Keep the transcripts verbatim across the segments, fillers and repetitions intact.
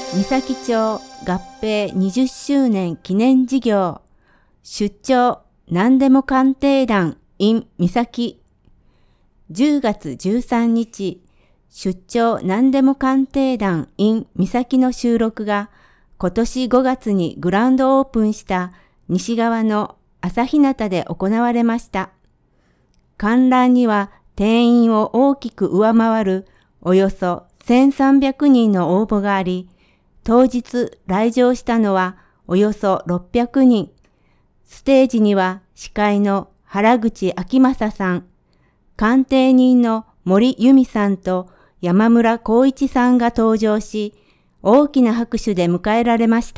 三崎町合併にじゅっしゅうねん記念事業出張何でも鑑定団 in 三崎じゅうがつじゅうさんにち出張何でも鑑定団 in 三崎の収録が今年ごがつにグランドオープンした西側の朝日向で行われました。観覧には定員を大きく上回るおよそせんさんびゃくにんの応募があり、当日来場したのはおよそろっぴゃくにん。ステージには司会の原口あきまささん、鑑定人の森由美さんと山村光一さんが登場し、大きな拍手で迎えられました。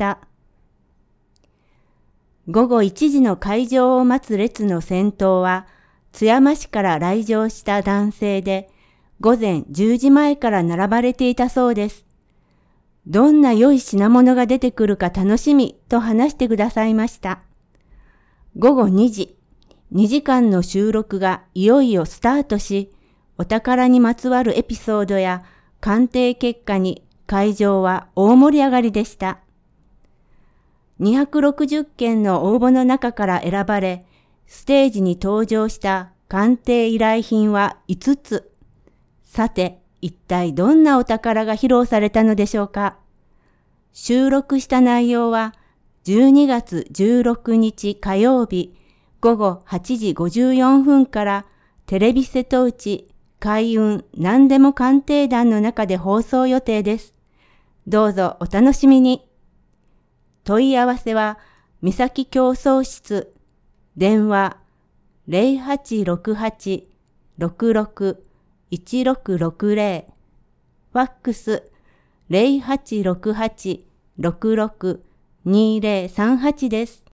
ごごいちじの開場を待つ列の先頭は、津山市から来場した男性で、ごぜんじゅうじまえから並ばれていたそうです。どんな良い品物が出てくるか楽しみと話してくださいました。ごごにじ、にじかんの収録がいよいよスタートし、お宝にまつわるエピソードや鑑定結果に会場は大盛り上がりでした。にひゃくろくじゅっけんの応募の中から選ばれ、ステージに登場した鑑定依頼品はいつつ。さて、一体どんなお宝が披露されたのでしょうか。収録した内容はじゅうにがつじゅうろくにち火曜日ごごはちじごじゅうよんふんからテレビ瀬戸内開運何でも鑑定団の中で放送予定です。どうぞお楽しみに。問い合わせは三崎競争室電話 ゼロはちろくはち ろくろく いちろくろくゼロ ファックス ゼロはちろくはち ろくろく にゼロさんはちです。